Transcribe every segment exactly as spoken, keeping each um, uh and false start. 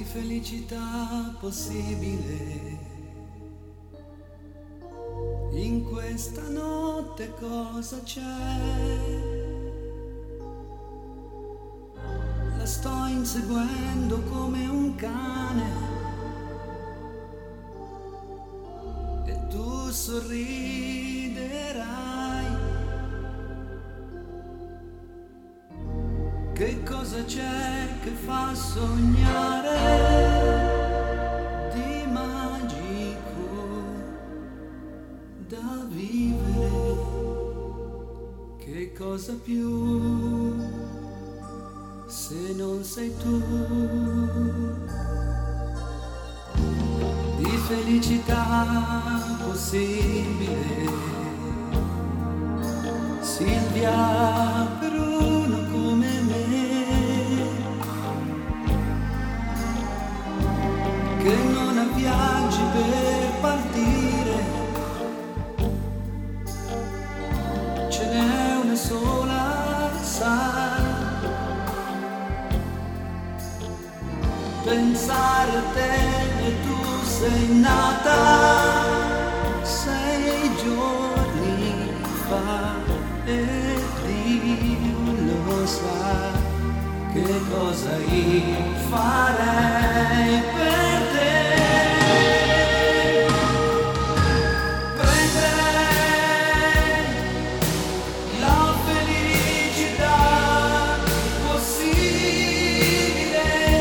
felicità possibile. In questa notte cosa c'è? La sto inseguendo come un cane e tu sorriderai. Che cosa c'è che fa sognare di magico da vivere? Che cosa più se non sei tu? Di felicità possibile, Silvia, per uno come me che non ha viaggi per partire, ce n'è una sola, sai. Pensare a te e tu sei nata sei giorni fa e Dio lo sa che cosa io farei per te. Prenderei la felicità possibile,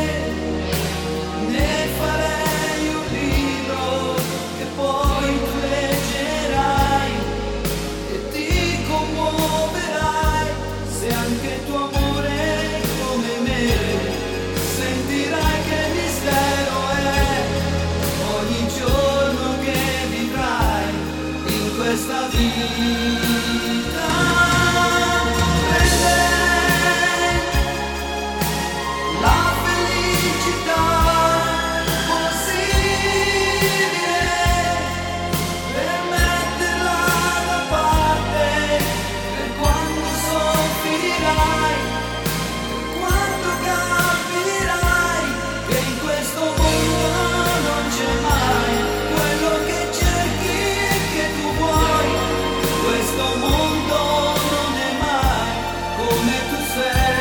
ne farei un libro che poi tu leggerai e ti commuoverai se anche tuo amore come me sentirai che mistero è ogni giorno che vivrai in questa vita. Prenderei la felicità possibile per metterla da parte per quando soffrirai, quando capirai che in questo mondo non c'è mai quello che cerchi e che tu vuoi. Questo mondo non è mai come tu sei.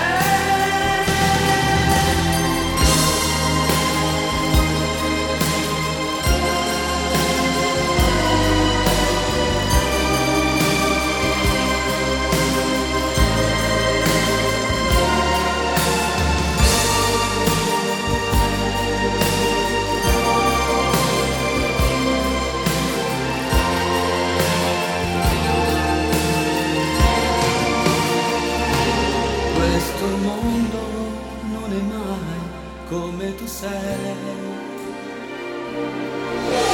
Questo mondo non è mai come tu sei.